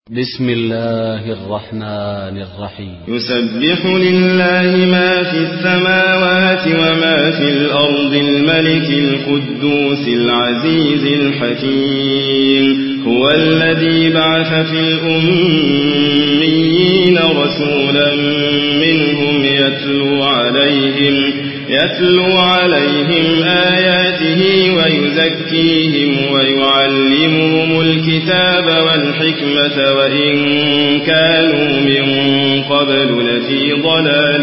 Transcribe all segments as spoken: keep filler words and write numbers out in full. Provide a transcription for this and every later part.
بسم الله الرحمن الرحيم يسبح لله ما في السماوات وما في الأرض الملك القدوس العزيز الحكيم هو الذي بعث في الأميين رسولا منهم يتلو عليهم يتلو عليهم آياته ويزكيهم ويعلمهم الكتاب والحكمة وإن كانوا من قبل لفي ضلال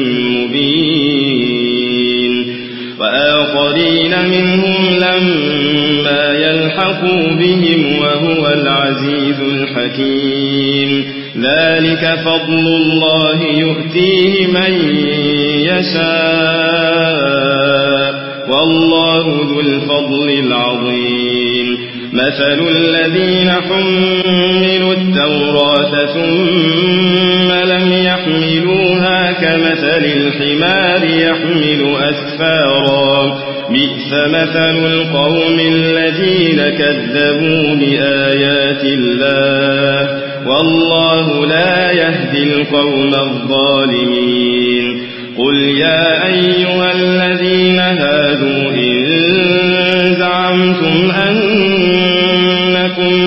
مبين وآخرين منهم لما يلحقوا بهم وهو العزيز الحكيم ذلك فضل الله يؤتيه من يشاء والله ذو الفضل العظيم مثل الذين حملوا التوراة ثم لم يحملوها كمثل الحمار يحمل أسفارا بئس مثل القوم الذين كذبوا بآيات الله والله لا يهدي القوم الظالمين قل يا أيها الذين هادوا إن زعمتم أنكم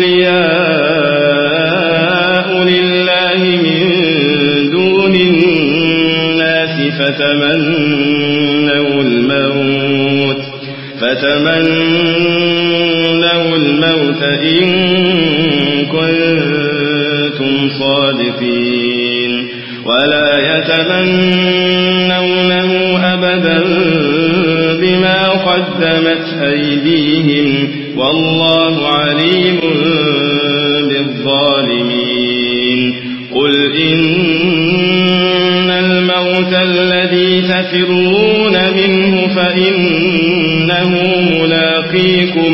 أولياء لله من دون الناس فتمنوا الموت فتمنوا الموت إن كنتم صادقين ولا يتمنونه أبدا بما قدمت أيديهم والله عليم بالظالمين قل إن الموت الذي تفرون منه فإنه ملاقيكم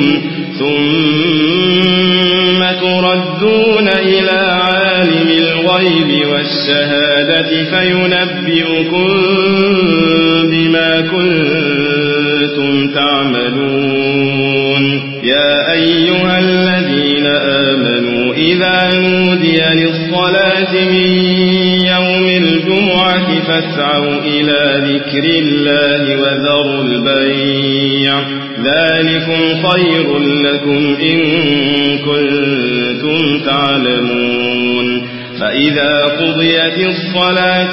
ثم تردون إلى عالم الغيب والشهادة فينبئكم بما كنتم تعملون يا أيها الذين آمنوا إذا نودي للصلاة من يوم الجمعة فاسعوا إلى ذكر الله وذروا البيع ذلكم خير لكم إن كنتم تعلمون فإذا قضيت الصلاة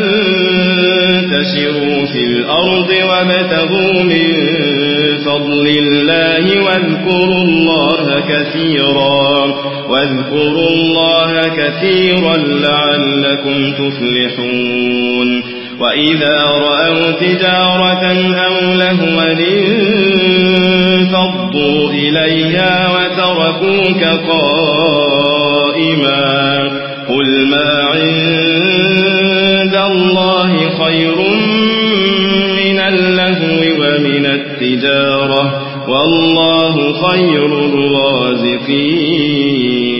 فانتشروا في الأرض وابتغوا من فضل الله واذكروا الله كثيرا واذكروا الله كثيرا لعلكم تفلحون وإذا رأوا تجارة أو لهوا انفضوا إليها وتركوك قائما قل ما عند الله خير من اللهو ومن التجارة والله خير الرازقين